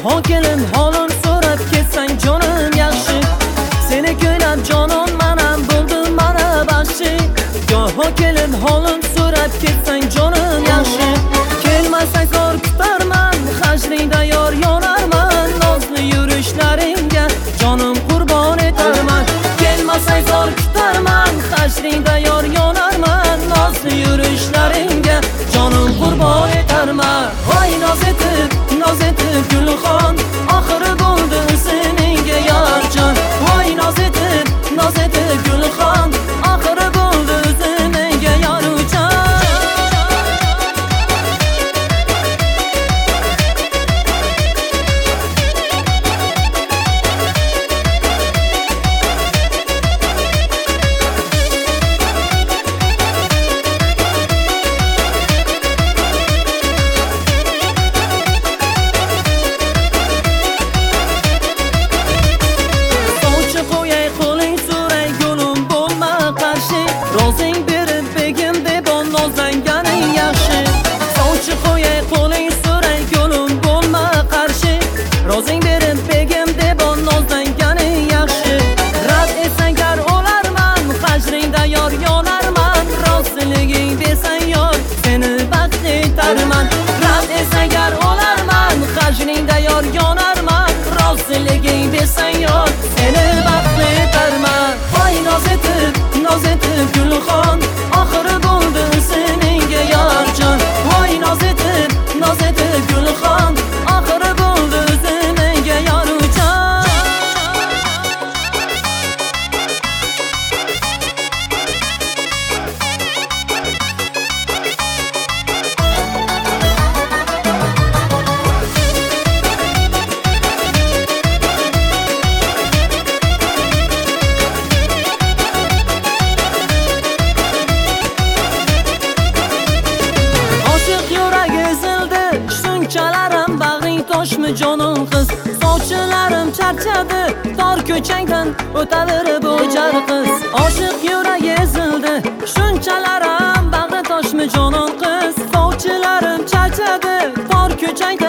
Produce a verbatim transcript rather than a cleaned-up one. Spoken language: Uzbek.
Goho kelib holim so'rab ketsang jonim yaxshi. Seni ko'ylab jonim manam bo'ldim mana baxshi. Goho kelib holim so'rab ketsang jonim yaxshi. Kelmasang zor kutarman, hajringda yor yonarman. Nozli yurishlaringga jonim qurbon etarman. Kelmasang zor kutarman, hajringda yor yonarman. Nozli yurishlaringga jonim qurbon etarman. Voy noz etib, noz etib Gulxon, oxiri bo'ldi senga yorjon. Voy noz etib, noz etib Gulxon, oxiri bo'ldi senga yorjon. Rozing berib begim deb nozlanganing yaxshi. Sovchi qo'yay qo'ling so'ray gulim bo'lma qarshi. Rozing berib begim deb nozlanganing yaxshi. Rad etsang gar olarman, hajringda yor yonarman. Rostliging desang yor, seni baxt etarman. Rad etsang gar olarman, hajringda yor yonarman. Rostliging desang yor, seni baxt etarman. Voy noz etib, noz etib Gulxon, oxiri bo'ldi senga yorjon. Voy noz etib, noz etib Gulxon, oxiri bo'ldi senga yorjon. Shunchalarim bag'ring toshmi jonim qiz. Sovchilarim charchadi, tor ko'changdan o'taverib o'jar qiz. Oshiq yuragi ezildi, shunchalarim bag'ri toshmi jonim qiz. Sovchilarim charchadi, tor ko'changdan